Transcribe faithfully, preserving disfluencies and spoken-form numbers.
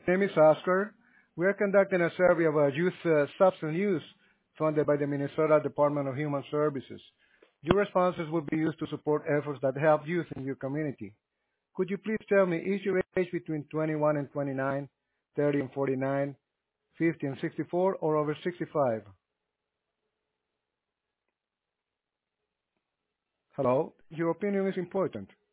name is Oscar. We are conducting a survey of uh, youth uh, substance use funded by the Minnesota Department of Human Services. Your responses will be used to support efforts that help youth in your community. Could you please tell me, is your age between twenty-one and twenty-nine, thirty and forty-nine, fifty and sixty-four, or over sixty-five? Hello? Your opinion is important.